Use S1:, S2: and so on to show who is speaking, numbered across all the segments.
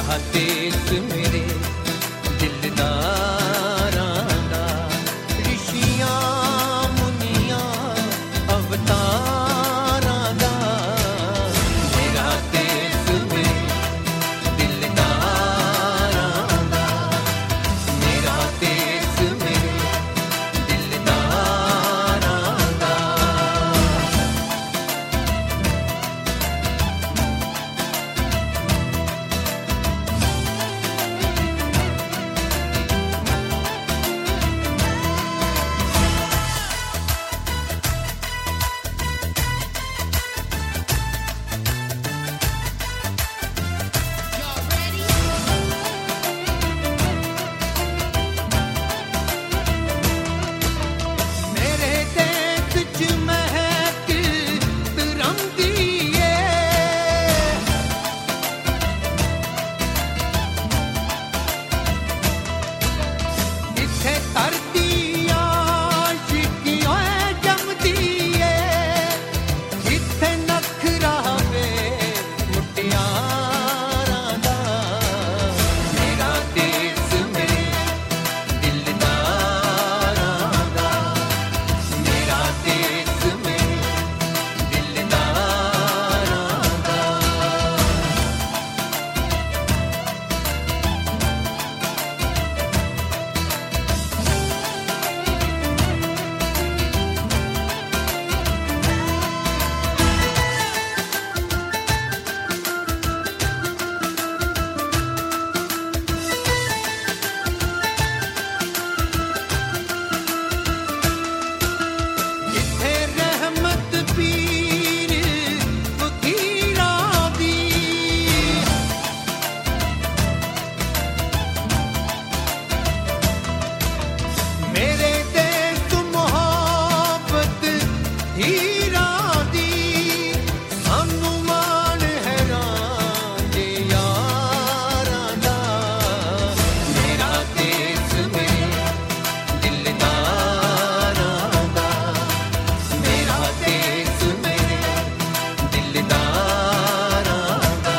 S1: मेरा देश मेरे दिलदारां दा ऋषियां मुनियां अवतारां दा मेरा देश मेरे दिलदारां दा मेरा देश मेरे दिलदारां दा मेरे देश च महक तिरंगी है इत्थे धरती आशिकियां जमदी है इत्थे नखरा वे मुटियारां दा मेरा देश मेरे दिलदारां दा मेरा देश मेरे दिलदारां दा इत्थे रहमत पीर फकीरां दी मेरे देश मोहब्बत हीरां दी सानू मान हैरान जे यारां दा मेरा देश मेरे दिलदारां दा मेरा देश मेरे दिलदारां दा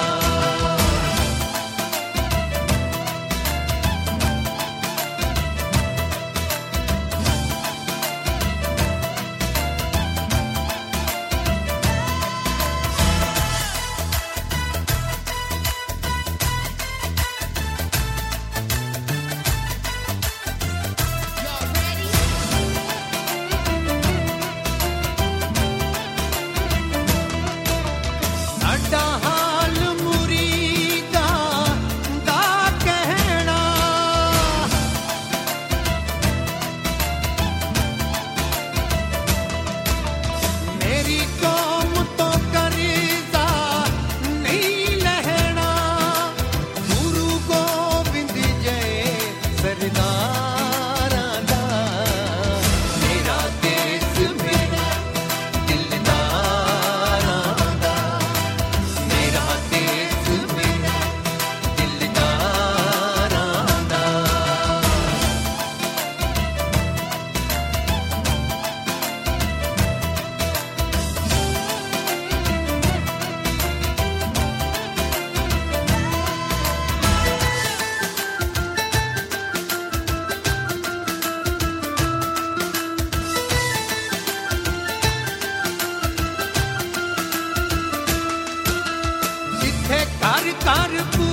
S1: साडा हाल मुरीदां दा कहना मेरी कौम तो कर्जा नहीं लहना गुरु गोबिंद जय सरदारां दा मेरा देश मेरे दिलदारां दा मेरा देश मेरे दिलदारां दा जिथे घर घर